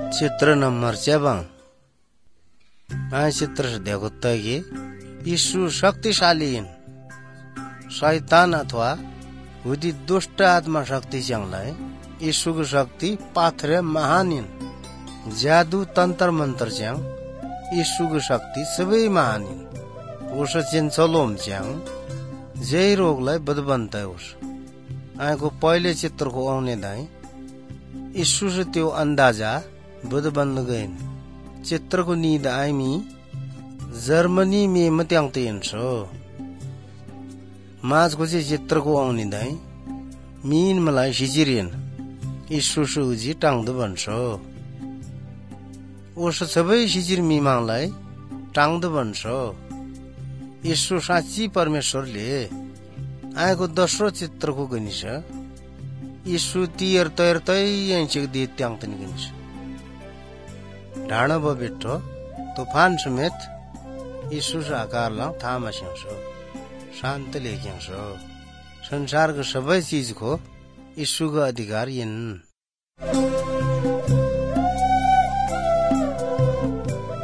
चित्र नंबर 7 चित्र से देखो कि यीशु शक्तिशाली शैतान अथवा हुदी दुष्ट आत्मा शक्ति च्याङलाई यीशुको शक्ति पाथरे महान जादू तन्त्र मन्त्र च्याङ यीशुको शक्ति सबै महान उस चिन्छलोम च्याङ जै रोगलाई बदबन्त उस आएको पहिले चित्रको आउने दाइ यीशु से त्यो अन्दाजा बदबन्द गइन चित्रको निद आइमी जर्मनी में मत्यांगते इन्सो माझको चाहिँ चित्रको आउने दाइ मीन मलाई सिजिरिन यीशु सुजी टाङ्दो भन्छो ओस सबै सिजिर मिमाङलाई टाङ्दो भन्छो यीशु साँच्ची परमेश्वरले आएको दोस्रो चित्रको गनिस यीशु तियर तयर तैयंचिक दि त्याङतन गनिस ढाँडो बेठो तूफान समेत यीशु आकारला थामा स्याउँछो शान्त लेख्याउँछो संसारको सबै चीजको यीशुको अधिकार यिन